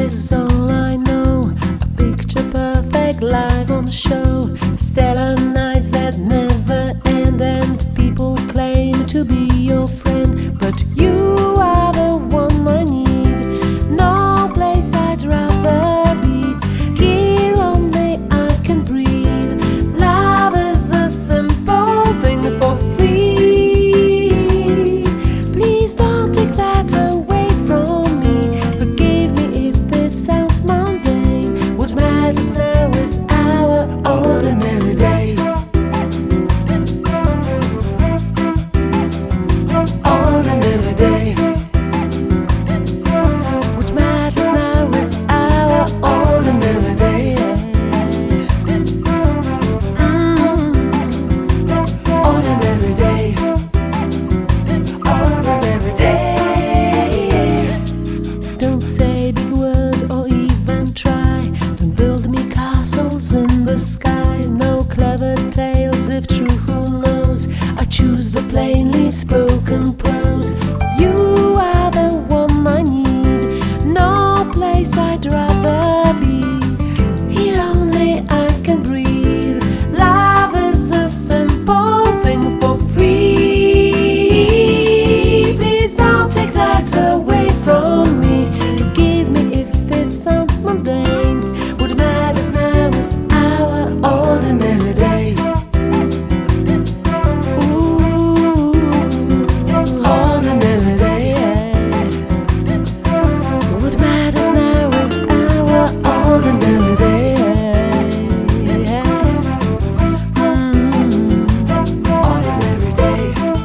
is all I know. A picture perfect live on the show. Stellar nights that never end, and people claim to be your friend, but you are the one I need. No place I'd rather be. Here only I can breathe. Love is a simple thing for free. Please don't take that away from me. Forgive me if it sounds mundane. What matters now is our ordinary day. Ordinary day. What matters now is our ordinary day. Ordinary day. Ordinary day. Don't say big words or even try. Don't build me castles in the sky. No clever tales, if true, who knows? I choose the plainly spoken prose. You are the one I need. No place I'd rather be. Here only I can breathe. Love is a simple thing for free. Please don't take that away from me. Forgive me if it sounds mundane. What matters now is our ordinary day. Ooh, ordinary day. What matters now is our ordinary day. Ordinary day.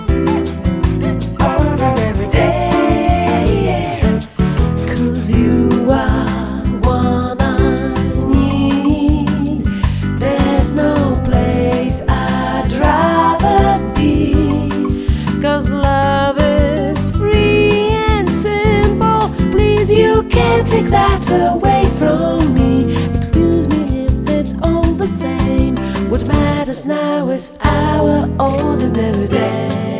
Ordinary day. 'Cause you are one I need. There's no place I'd rather be. 'Cause love is free and simple. Please, you can't take that away from me. Excuse me if it's all the same. What matters now is our ordinary day.